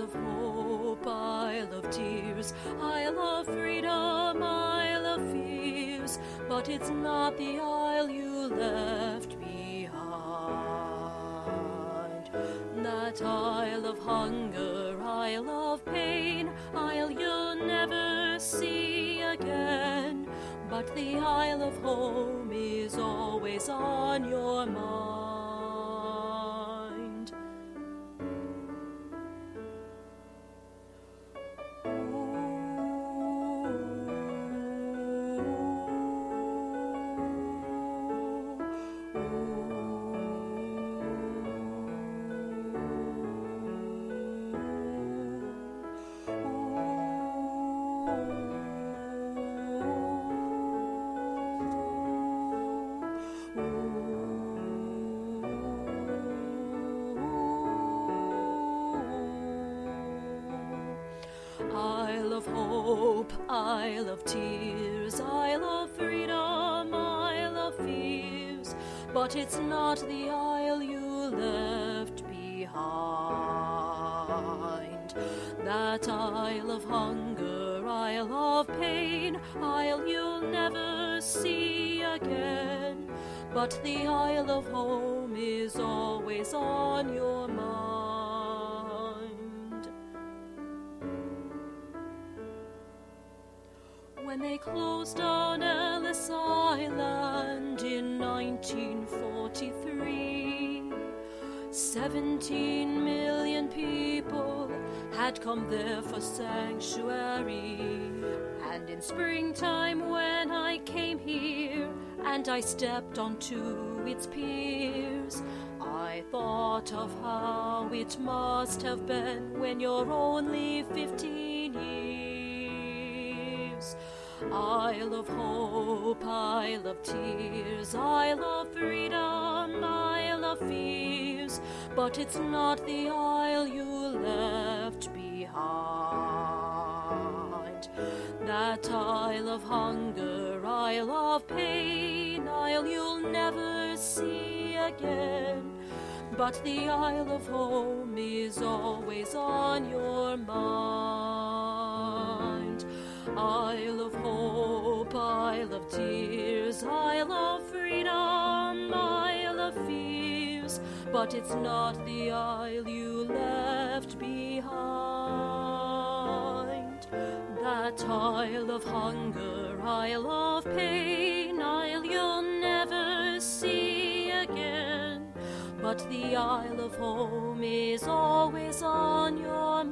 of hope, isle of tears, isle of freedom, isle of fears, but it's not the isle you left behind. That isle of hunger, isle of pain, isle you'll never see again, but the isle of home is always on your mind. Isle of hope, isle of tears, isle of freedom, isle of fears, but it's not the isle you left behind. That isle of hunger, isle of pain, isle you'll never see again, but the isle of home is always on your mind. When they closed on Ellis Island in 1943, 17 million people had come there for sanctuary. And in springtime when I came here and I stepped onto its piers, I thought of how it must have been when you're only 15 years. Isle of hope, isle of tears, isle of freedom, isle of fears, but it's not the isle you left behind. That isle of hunger, isle of pain, isle you'll never see again, but the isle of home is always on your mind. Isle of hope, isle of tears, isle of freedom, isle of fears, but it's not the isle you left behind. That isle of hunger, isle of pain, isle you'll never see again, but the isle of home is always on your mind.